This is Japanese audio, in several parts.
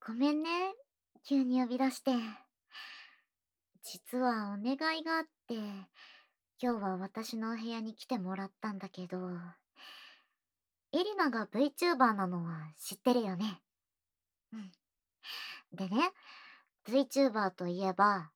ごめんね。急に呼び出して。実はお願いがあって、今日は私のお部屋に来てもらったんだけど、エリナが VTuber なのは知ってるよね。うん。でね、VTuber といえば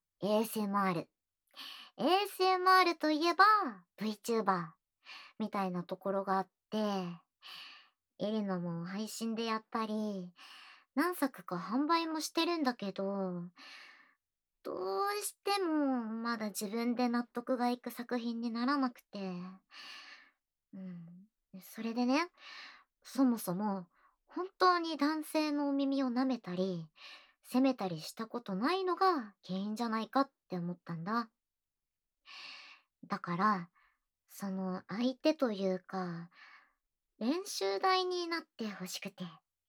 ASMR。ASMR といえば VTuber みたいなところがあって、エリナも配信でやったり、何作か販売もしてるんだけど、どうしてもまだ自分で納得がいく作品にならなくて。うん。それでね、そもそも本当に男性のお耳を舐めたり、責めたりしたことないのが原因じゃないかって思ったんだ。だから、その相手というか、練習台になってほしくて。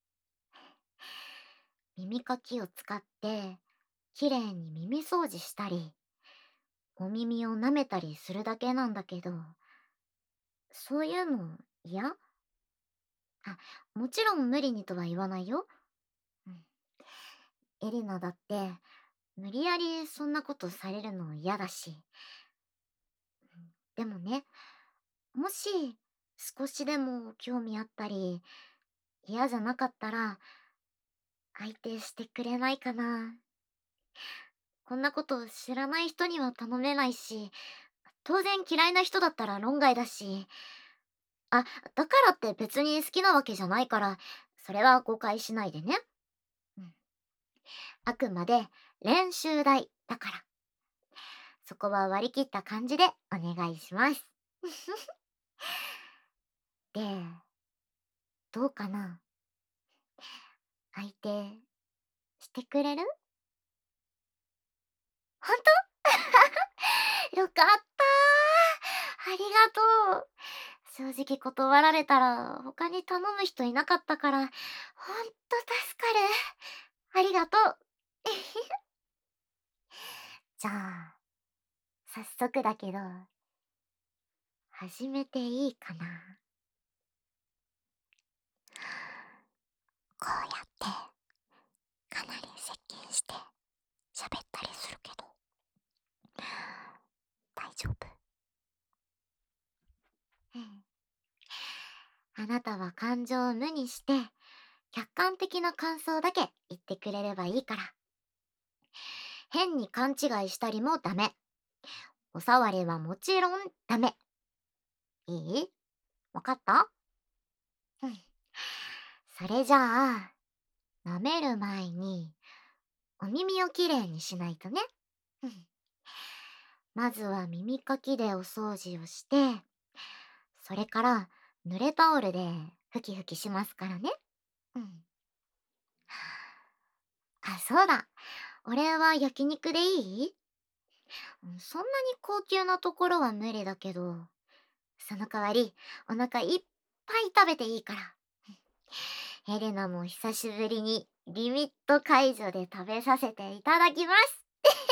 耳かきを使って、きれいに耳掃除したり、お耳を舐めたりするだけなんだけど、そういうの嫌？あ、もちろん無理にとは言わないよ。うん。エリナだって、無理やりそんなことされるの嫌だし。でもね、もし少しでも興味あったり、嫌じゃなかったら、相手してくれないかな。こんなこと知らない人には頼めないし、当然嫌いな人だったら論外だし。あ、だからって別に好きなわけじゃないから、それは誤解しないでね。うん。あくまで練習台だから、そこは割り切った感じでお願いします。で、どうかな？相手、してくれる？ほんと？よかった。ありがとう。正直断られたら他に頼む人いなかったから、ほんと助かる。ありがとう。じゃあ、早速だけど、始めていいかな？こうやってかなり接近して喋ったりするけど、大丈夫？うん。あなたは感情を無にして、客観的な感想だけ言ってくれればいいから。変に勘違いしたりもダメ。おさわりはもちろんダメ。いい？わかった？うん。それじゃあ、舐める前に、お耳をきれいにしないとね。うん。まずは耳かきでお掃除をして、それから濡れタオルでふきふきしますからね。うん。あ、そうだ。俺は焼肉でいい？そんなに高級なところは無理だけど、その代わりお腹いっぱい食べていいから。ヘレナも久しぶりにリミット解除で食べさせていただきます。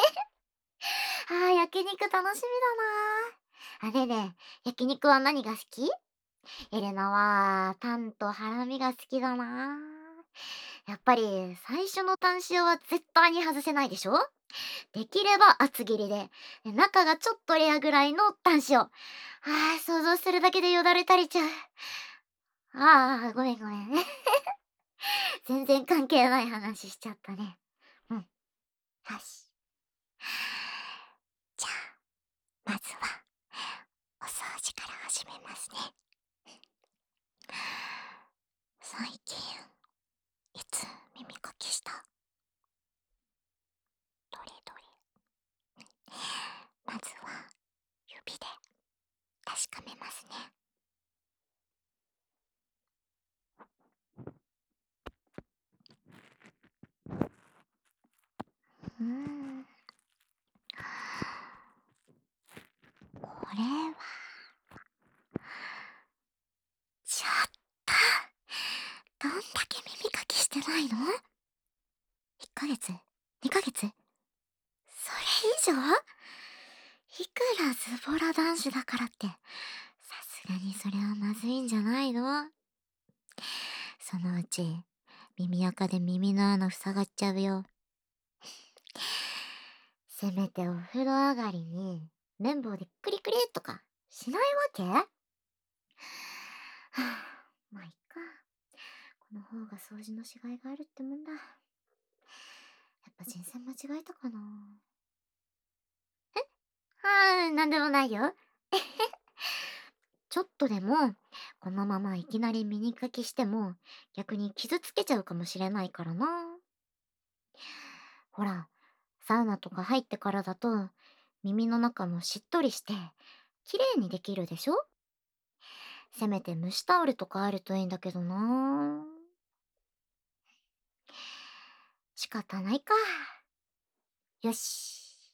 焼肉楽しみだなあ。れね、焼肉は何が好き？エレナはタンとハラミが好きだな。やっぱり最初のタン塩は絶対に外せないでしょ？できれば厚切りで、中がちょっとレアぐらいのタン塩。想像するだけでよだれ垂れちゃう。ごめんごめん。全然関係ない話しちゃったね。うん。よし。じゃあ、まずは、お掃除から始めますね。最近、いつ耳かきした？どれどれ。まずは、指で確かめますね。うーん。これは、ちょっと、どんだけ耳かきしてないの？ 1 ヶ月？ 2 ヶ月？それ以上？いくらズボラ男子だからって、さすがにそれはまずいんじゃないの？そのうち、 耳垢で耳の穴塞がっちゃうよ。せめてお風呂上がりに綿棒でクリクリとかしないわけ？はあ、まあいっか。この方が掃除のしがいがあるってもんだ。やっぱ人選間違えたかな。はーい、なんでもないよ。ちょっとでも、このままいきなり耳かきしても、逆に傷つけちゃうかもしれないからな。ほら、サウナとか入ってからだと、耳の中もしっとりして、綺麗にできるでしょ？せめて蒸しタオルとかあるといいんだけどな。仕方ないか。よし。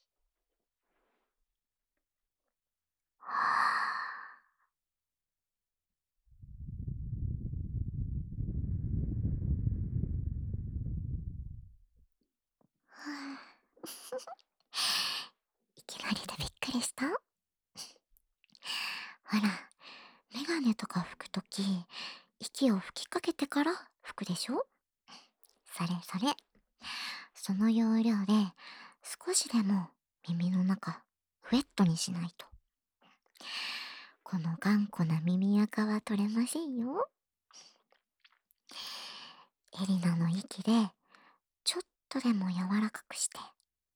いきなりでびっくりした？ほら、メガネとか拭くとき、息を吹きかけてから拭くでしょ？それそれ。その要領で、少しでも耳の中、ウェットにしないと。この頑固な耳垢は取れませんよ。エリナの息で、ちょっとでも柔らかくして。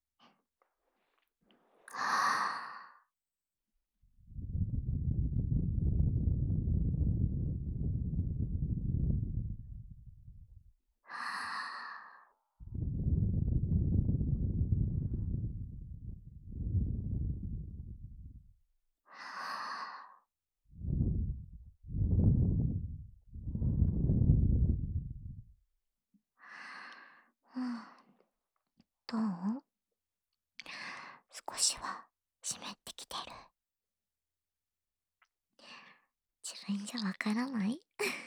どう？少しは湿ってきてる？自分じゃわからない？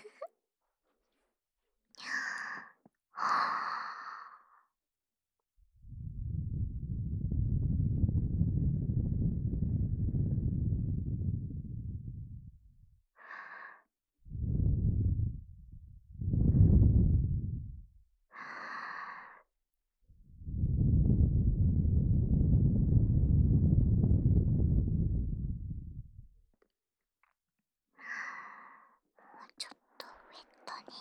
もうちょっとウェットに。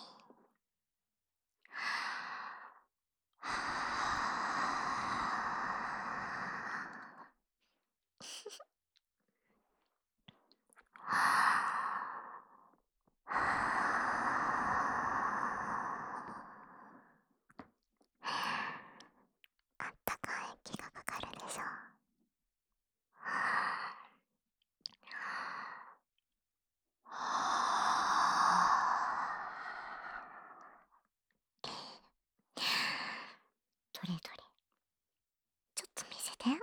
あったかい息がかかるでしょ。どれどれ、ちょっと見せて。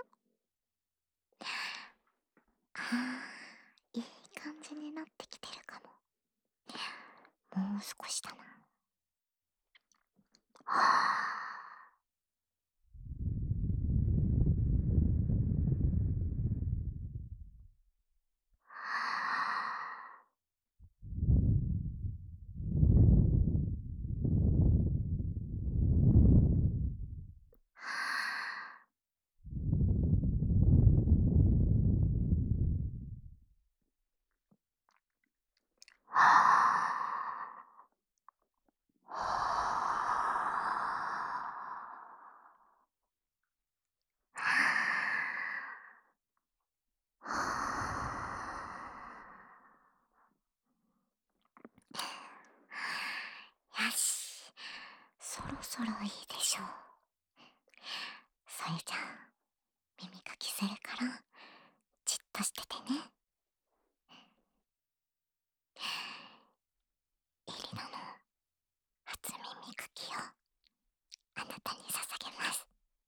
いい感じになってきてるかも。もう少しだな。よし、そろそろいいでしょう。それじゃあ、耳かきするから、じっとしててね。エリナの初耳かきをあなたに捧げます。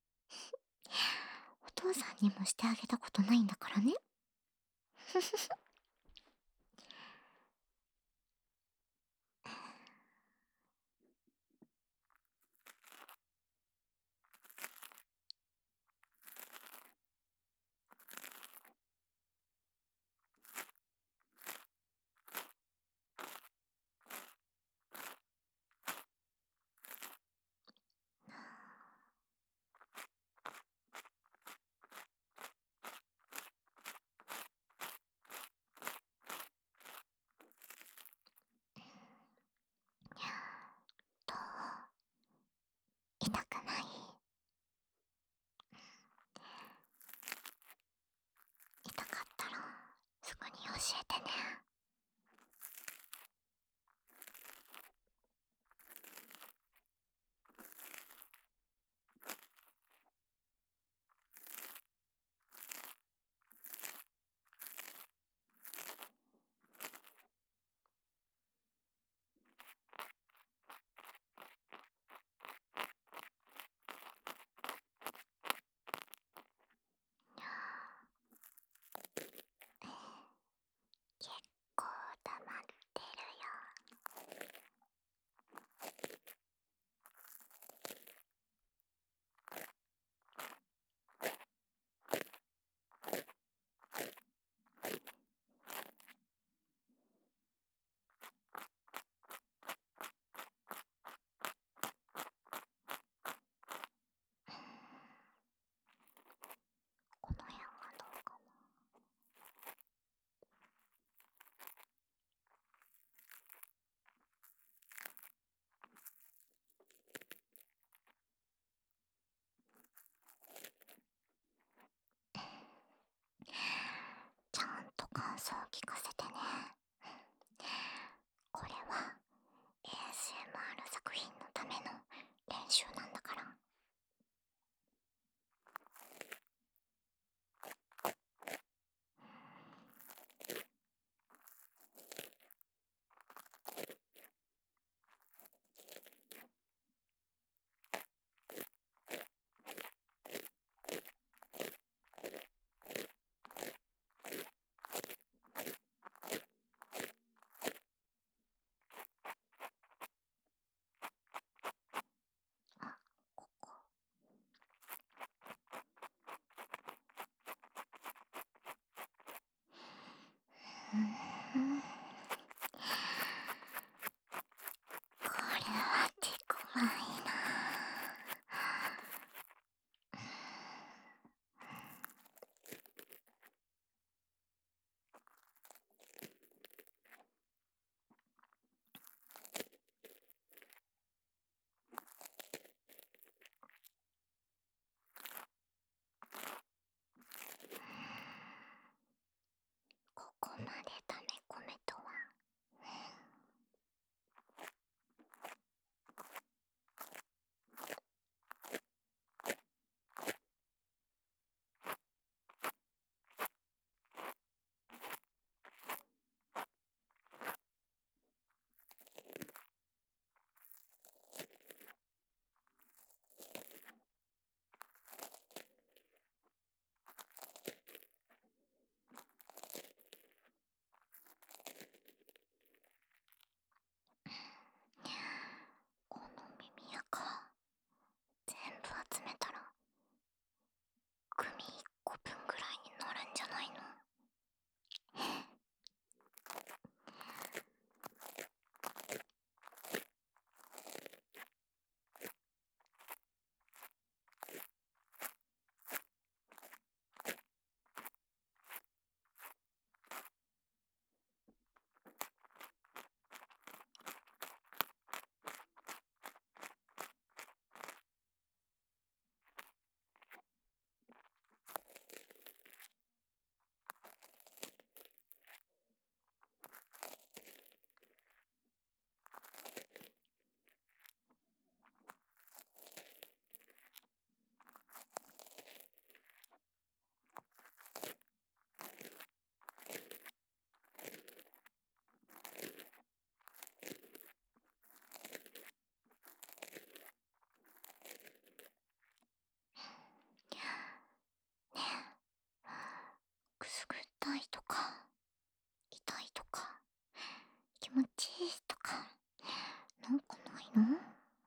お父さんにもしてあげたことないんだからね。 感想を聞かせてね。これは ASMR 作品のための練習なんだから。あ、ここ。うん、これは手強いな。ここまで溜め込めとは。この耳垢全部集めたらグミ1個分ぐらいになるんじゃないの？ねえ、くすぐったいとか痛いとか気持ちいいとかなんかないの？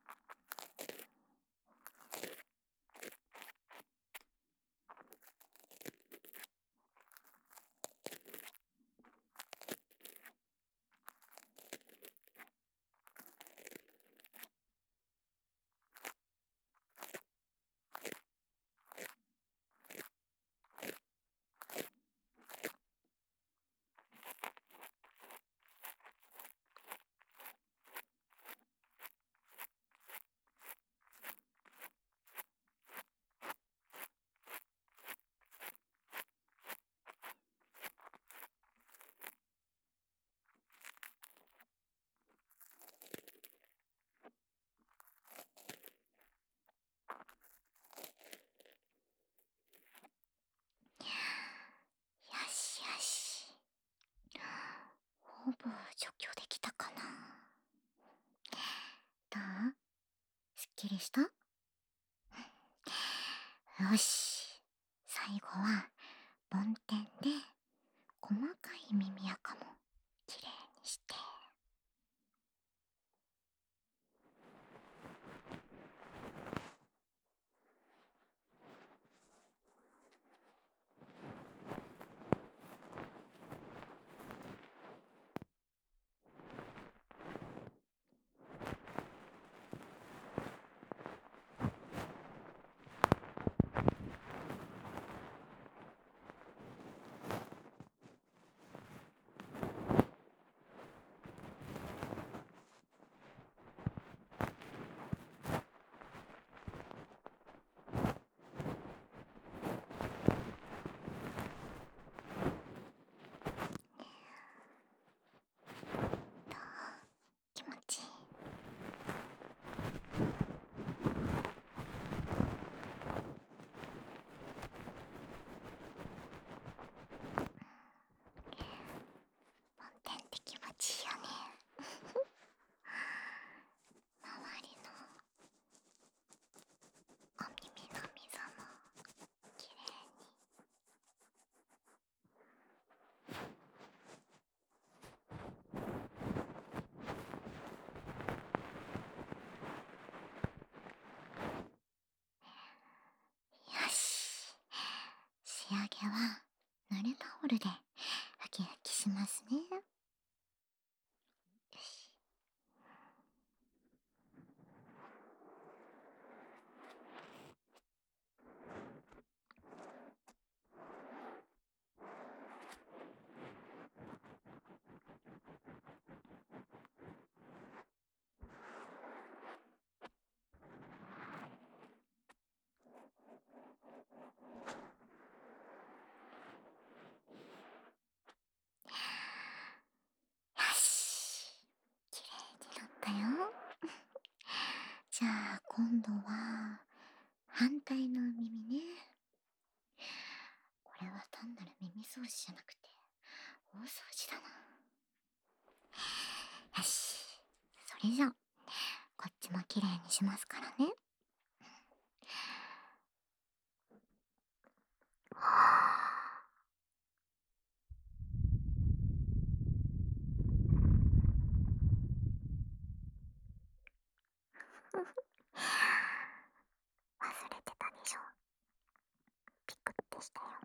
よしよし、ほぼ除去できたかな。どう？すっきりした？よし、最後は梵天で細かい耳垢もきれいにして。 ールでふきふきしますね。よし。よし。きれいになったよ。じゃあ今度は反対の耳ね。これは単なる耳掃除じゃなくて大掃除だな。よし。それじゃあこっちもきれいにしますからね。忘れてたでしょ。ピクってしたよ。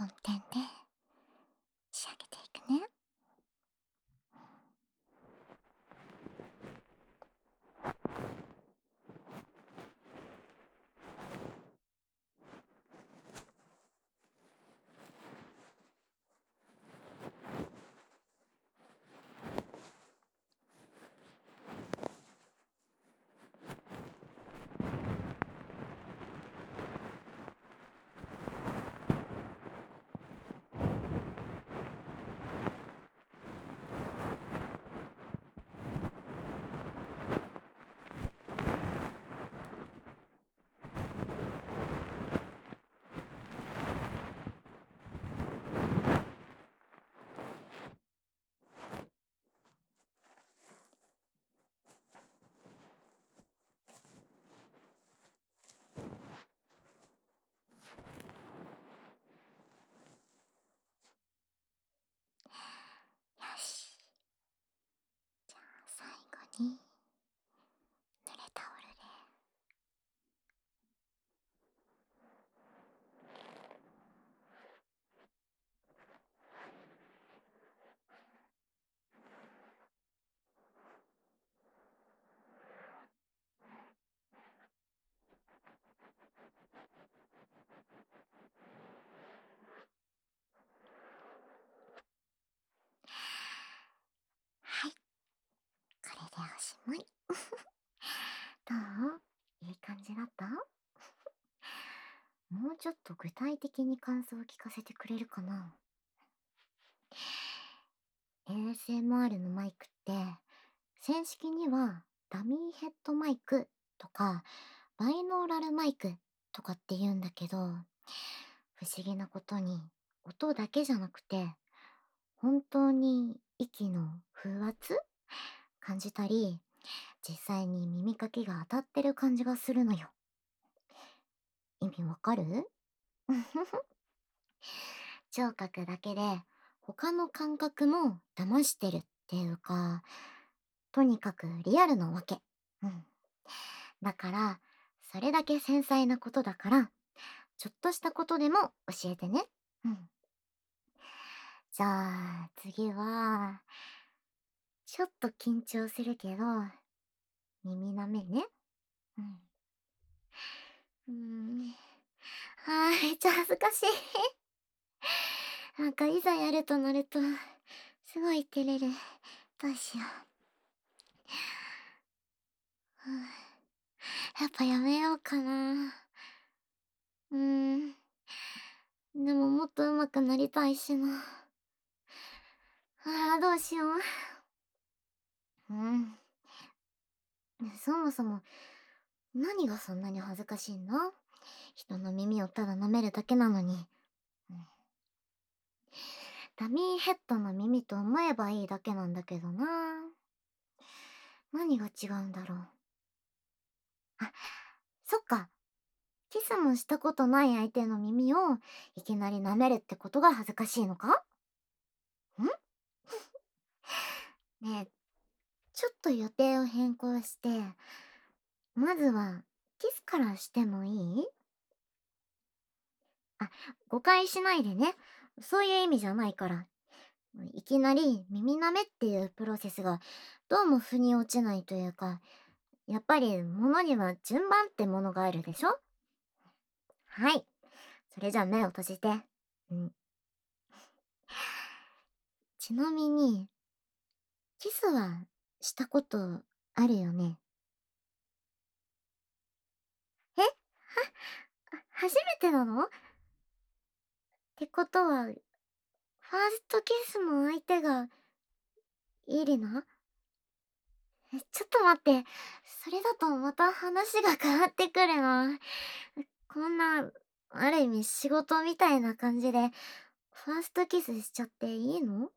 点で仕上げていくね。よし。じゃあ最後に濡れタオルで。はい、これでおしまい。どう？いい感じだった？もうちょっと具体的に感想を聞かせてくれるかな？ ASMR のマイクって正式にはダミーヘッドマイクとかバイノーラルマイクとかって言うんだけど、不思議なことに音だけじゃなくて本当に息の風圧感じたり、実際に耳かきが当たってる感じがするのよ。意味わかる？聴覚だけで他の感覚も騙してるっていうか、とにかくリアルなわけ。うん。だから、それだけ繊細なことだから、ちょっとしたことでも教えてね。うん。じゃあ、次は、ちょっと緊張するけど、耳の目ね。うん。めっちゃ恥ずかしい。なんかいざやるとなると、すごい照れる。どうしよう。やっぱやめようかな。うーん。でももっと上手くなりたいしな。どうしよう。うん。そもそも、何がそんなに恥ずかしいの？人の耳をただ舐めるだけなのに。うん、ダミーヘッドの耳と思えばいいだけなんだけどな。何が違うんだろう。あ、そっか。キスもしたことない相手の耳をいきなり舐めるってことが恥ずかしいのか？ねえ、ちょっと予定を変更して、まずはキスからしてもいい？あ、誤解しないでね。そういう意味じゃないから。いきなり耳舐めっていうプロセスがどうも腑に落ちないというか、やっぱり物には順番ってものがあるでしょ？はい。それじゃあ目を閉じて。うん。ちなみに、キスはしたことあるよね？え？初めてなの？ってことは、ファーストキスの相手がイリナ？ちょっと待って。それだとまた話が変わってくるな。こんな、ある意味仕事みたいな感じで、ファーストキスしちゃっていいの？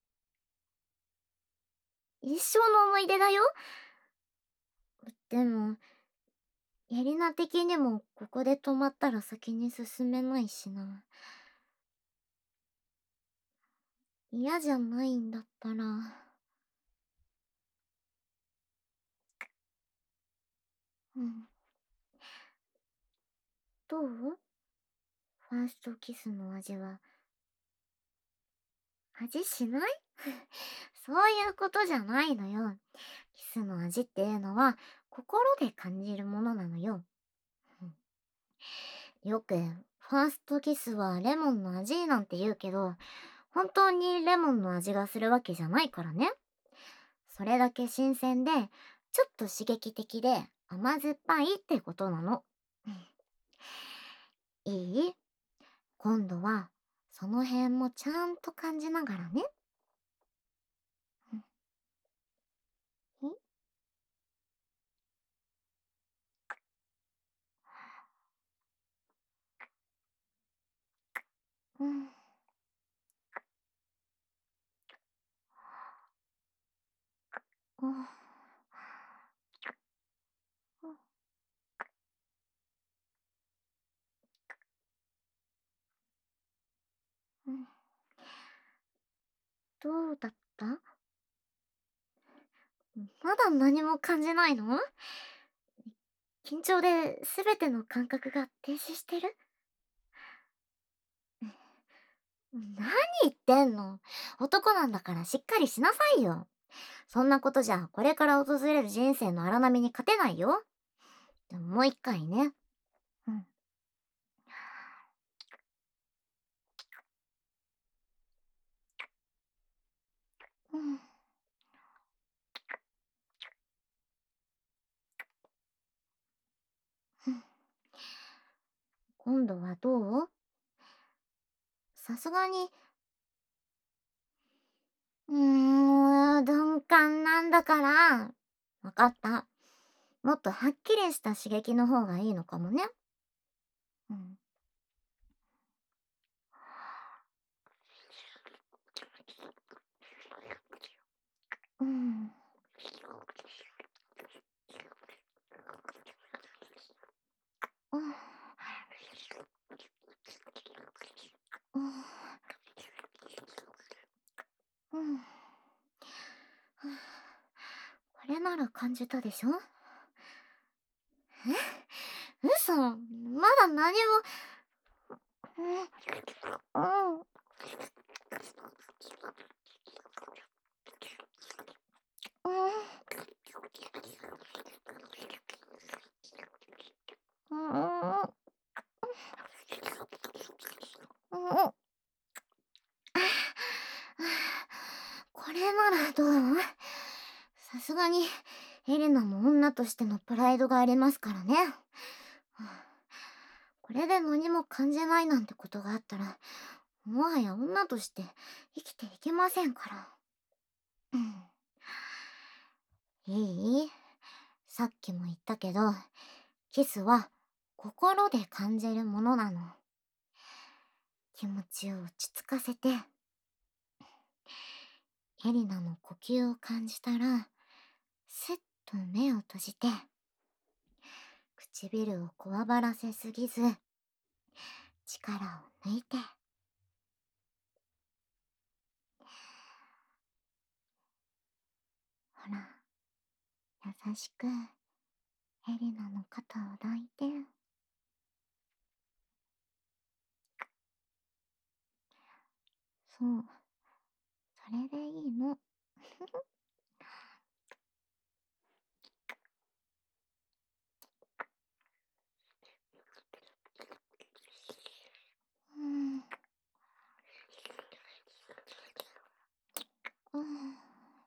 一生の思い出だよ。でも、やりな的にもここで止まったら先に進めないしな。嫌じゃないんだったら。うん。どう？ファーストキスの味は味しないそういうことじゃないのよ。キスの味っていうのは心で感じるものなのよ。うん、よくファーストキスはレモンの味なんて言うけど、本当にレモンの味がするわけじゃないからね。それだけ新鮮で、ちょっと刺激的で甘酸っぱいってことなの。うん、いい？今度はその辺もちゃんと感じながらね。うん、うん、うん、うん。どうだった？まだ何も感じないの？緊張で全ての感覚が停止してる？何言ってんの？男なんだからしっかりしなさいよ。そんなことじゃこれから訪れる人生の荒波に勝てないよ。でももう一回ね。うん。うん。うん、今度はどう？さすがに、鈍感なんだから。わかった。もっとはっきりした刺激の方がいいのかもね。うん。うん。うん。うん。うん。これなら感じたでしょ？嘘。まだ何も。うん。うん。うん。うん。うん。これならどう？さすがにエレナも女としてのプライドがありますからね。これで何も感じないなんてことがあったら、もはや女として生きていけませんから。うん、いい？さっきも言ったけど、キスは心で感じるものなの。気持ちを落ち着かせて、エリナの呼吸を感じたら、スッと目を閉じて、唇をこわばらせすぎず、力を抜いて、ほら、優しくエリナの肩を抱いて。そう、それでいいの。うん、うん、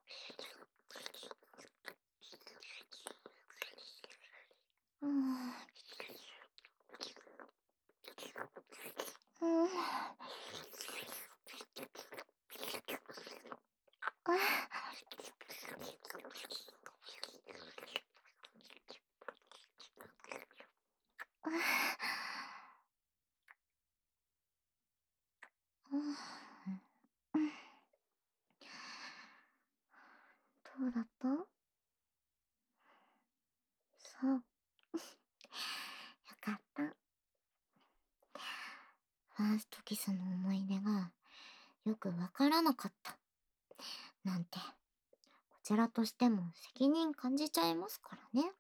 うん、うん、うん、どうだった？そう。よかった。ファーストキスの思い出がよくわからなかった。なんて、こちらとしても責任感じちゃいますからね。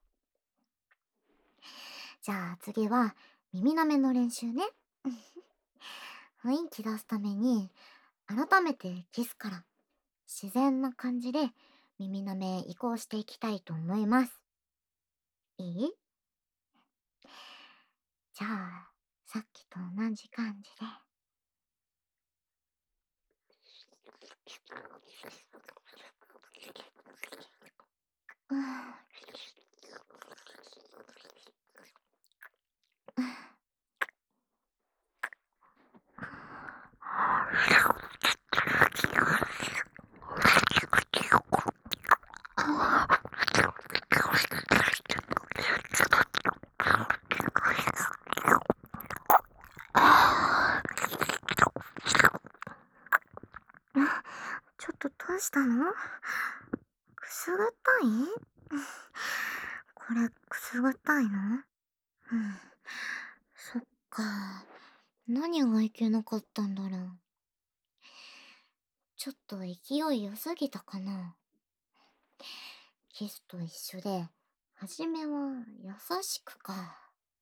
じゃあ次は耳舐めの練習ね。雰囲気出すために改めてキスから自然な感じで耳舐め移行していきたいと思います。いい？じゃあ、さっきと同じ感じで。うん。ちょっとどうしたの？くすぐったい？これくすぐったいの？うん。そっか。何がいけなかったんだろう。ちょっと勢い良すぎたかな。キスと一緒で、はじめは優しくか。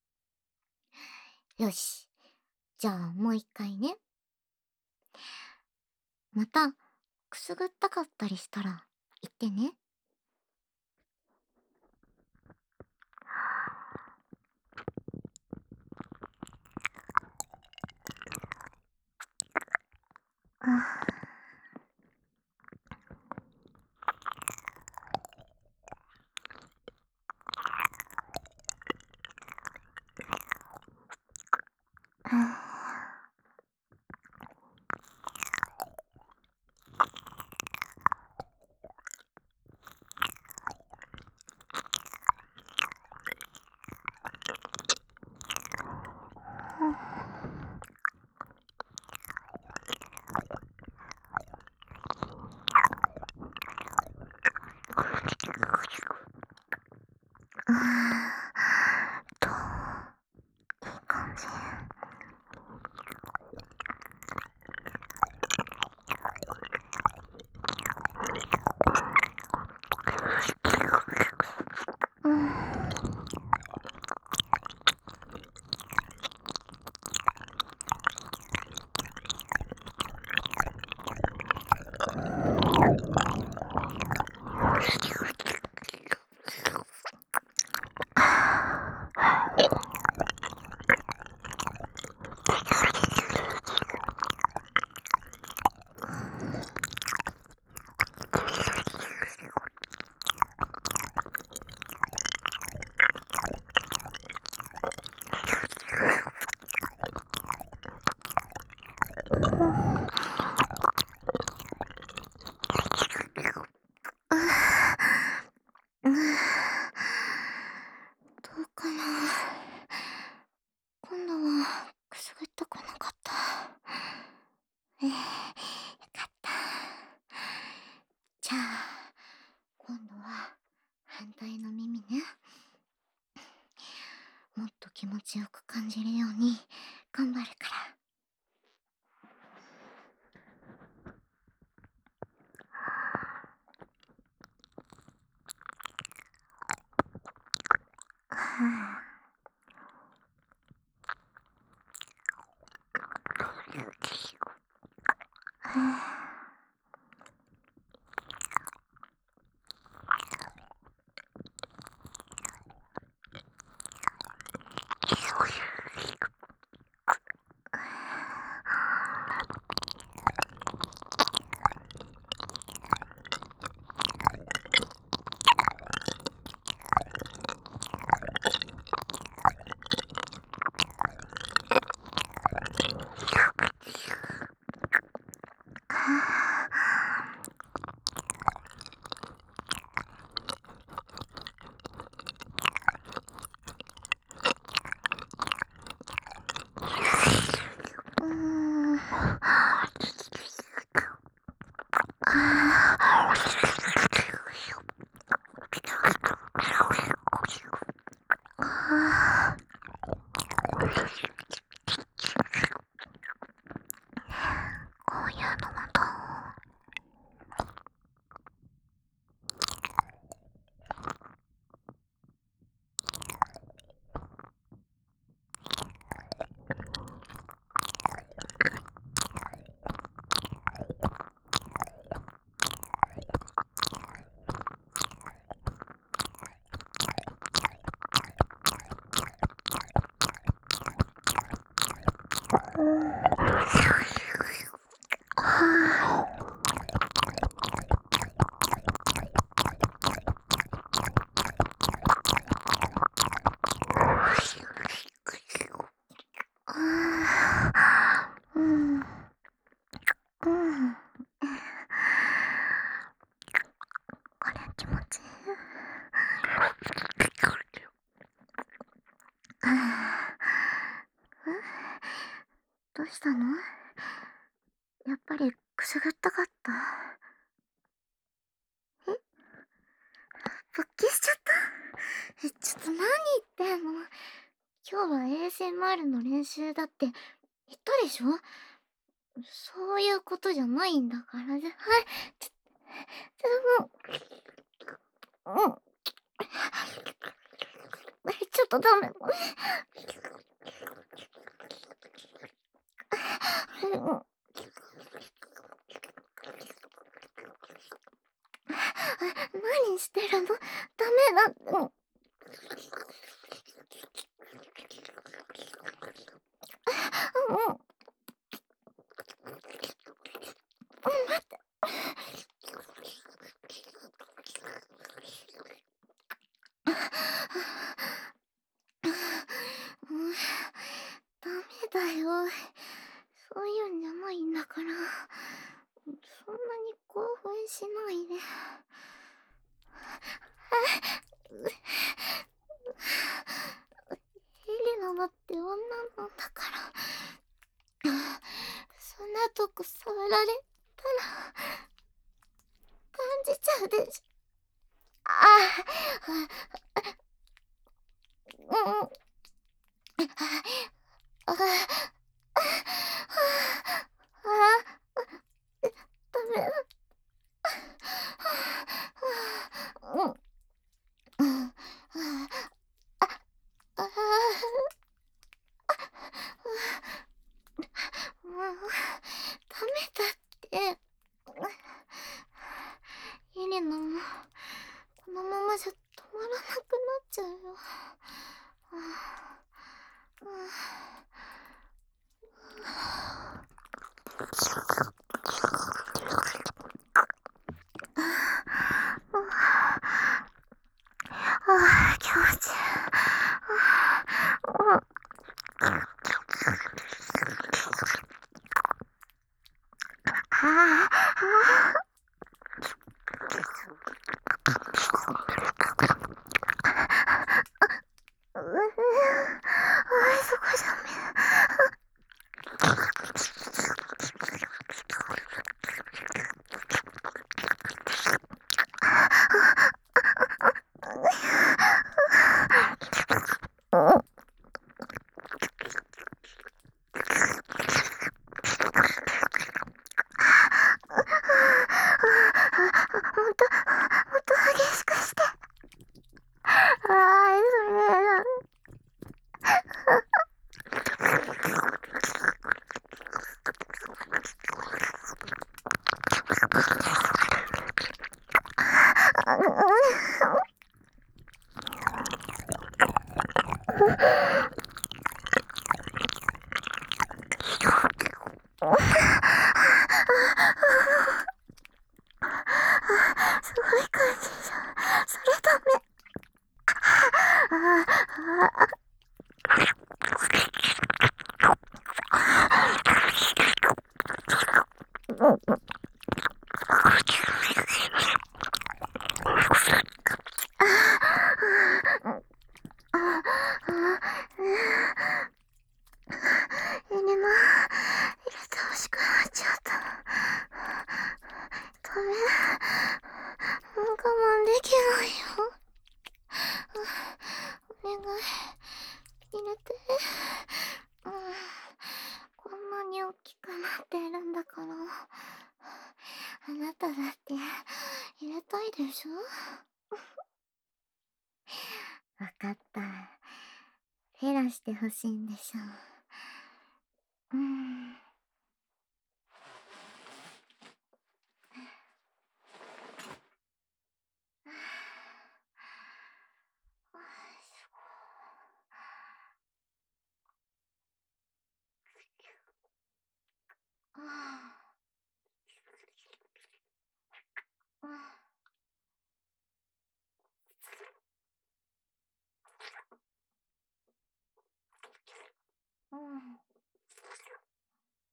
よし。じゃあもう一回ね。また、くすぐったかったりしたら言ってね。いい感じ。うん。うん。どうかな。今度はくすぐったくなかった。よかった。じゃあ、今度は反対の耳ね。もっと気持ちよく感じるように頑張るから。 どうしたの？やっぱりくすぐったかった？え？勃起しちゃった？ちょっと何言ってんの？今日は ASMR の練習だって言ったでしょ？そういうことじゃないんだからはい、ちょ、もう、ちょっとダメ。何してるの？ダメだ。うん。待って。ダメだよ。そういうんじゃないんだから。そんなに興奮しないで。エレナだって女なんだから。そんなとこ触られたら感じちゃうでしょ。うん。あダメだ。うん。あもう、ダメだって。エレナも、このままじゃ止まらなくなっちゃうよ。気持ちいい。そこじゃもっと激しくして。それ。すごい感じじゃん。それダメ。エレナ、入れてほしくなっちゃった。ダメ。もう我慢できないよ。お願い、入れて。こんなに大きくなってるんだから。あなただって入れたいでしょ？わかった。減らしてほしいんでしょ？うん。うん。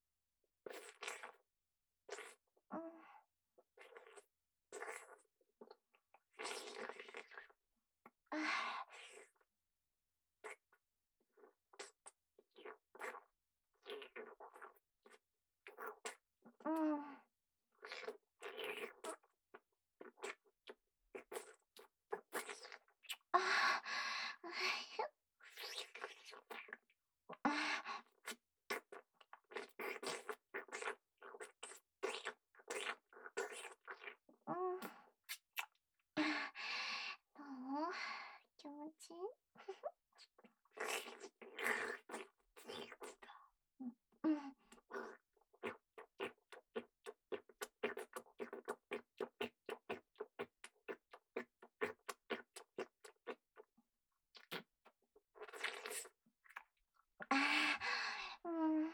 ちいい。うん。あー、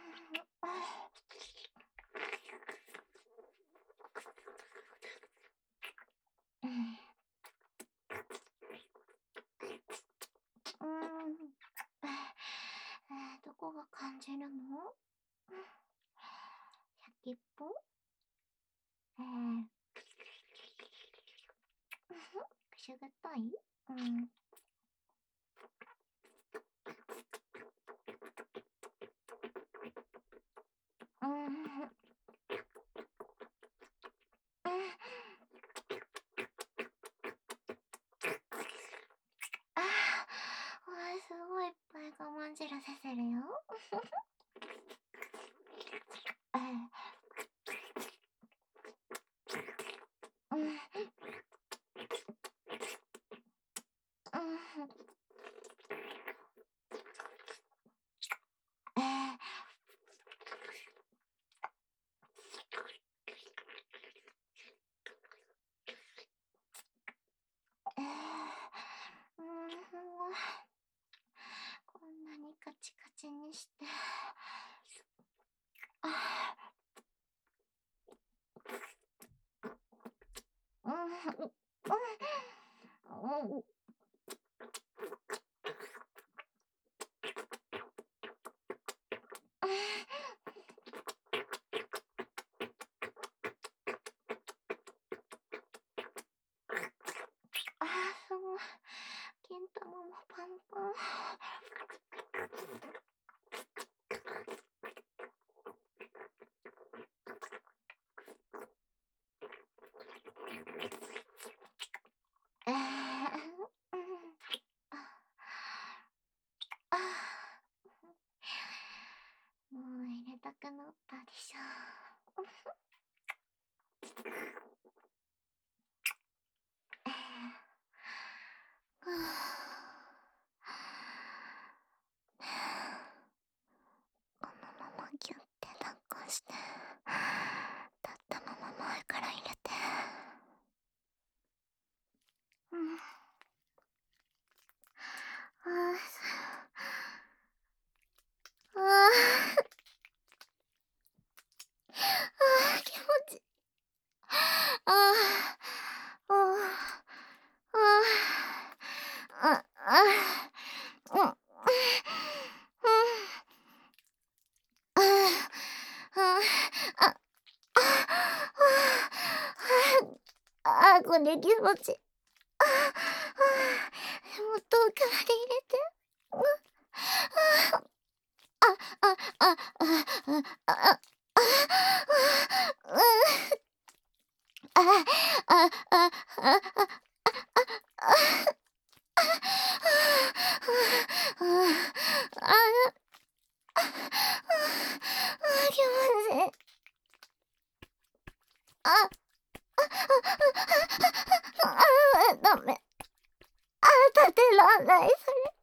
うん。どこが感じるの？先っぽ？くすぐったい？うん。うん。あすごいいっぱい我慢汁出てるよ。うん。うん。うん。えー、えー、うん。こんなにカチカチにして。あうん。うん。うん。すごい。金玉もパンパン。うん。あもう入れたくなったでしょ。このままギュッて抱っこして立ったまま前から入れて。うん。あー気持ちいい。あーあーああうんうんあこれ気持ちいい。もっと奥まで入れて。ああああああああああ気持ちいい。あダメ。立てらんない、それ。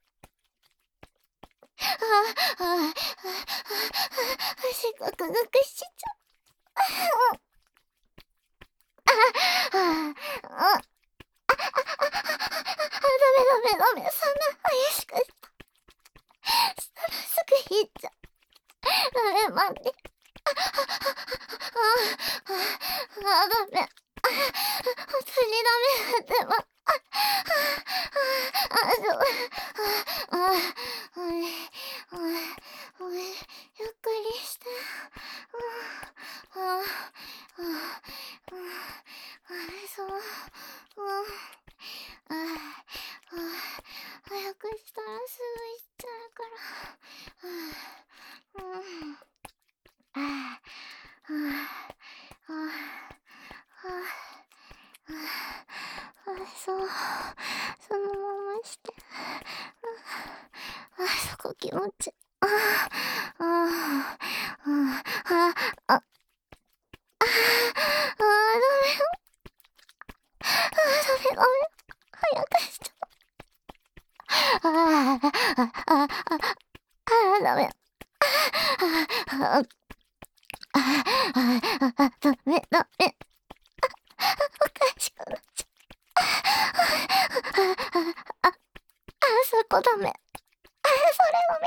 足ガクガクしちゃう。ダメ、そんな激しくしたらすぐ引いちゃう。ダメ、待って。ダメ。本当にダメ。でも、そう。ゆっくりして。そう。早くしたらすぐ行っちゃうから。そう、そのままして。そこ気持ち。ああ、ああ、ああ、あ、ダメ。ダメ。早くしちゃう。 ああ、ああ、ダメ。あダメダメ。おかしくなっちゃそこダメ。そ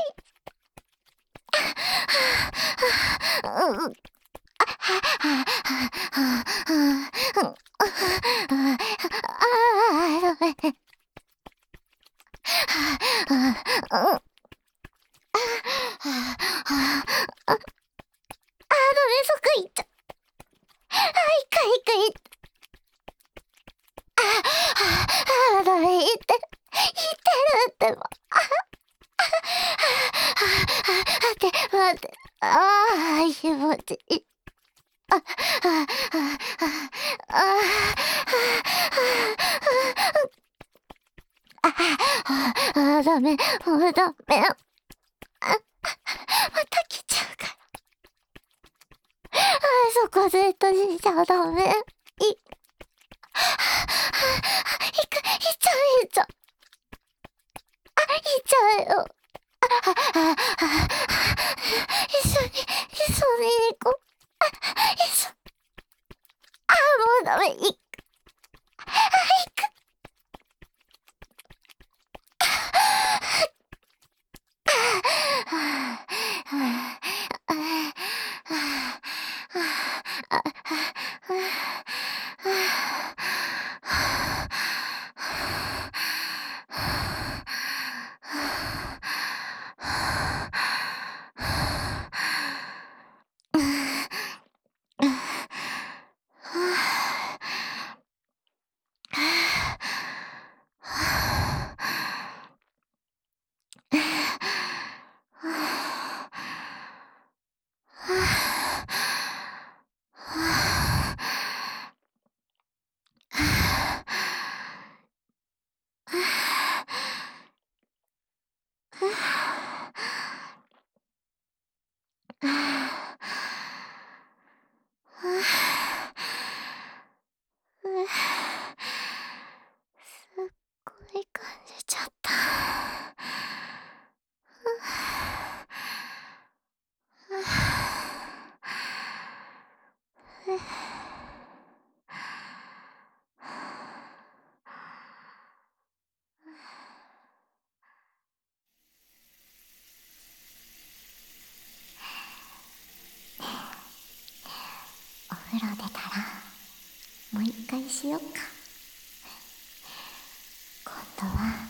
れを見うん。ダメ。ダメ、そこ行った。一回行った。ダメ、言ってる。ってば。待って。気持ちいい。ダメ、もうダメ。また来ちゃうから。そこずっとしちゃダメ。いっちゃう。いっちゃうよ。一緒に行こう。もうダメ。行く。すっごい感じちゃった。お風呂出たらもう一回しよっか。今度は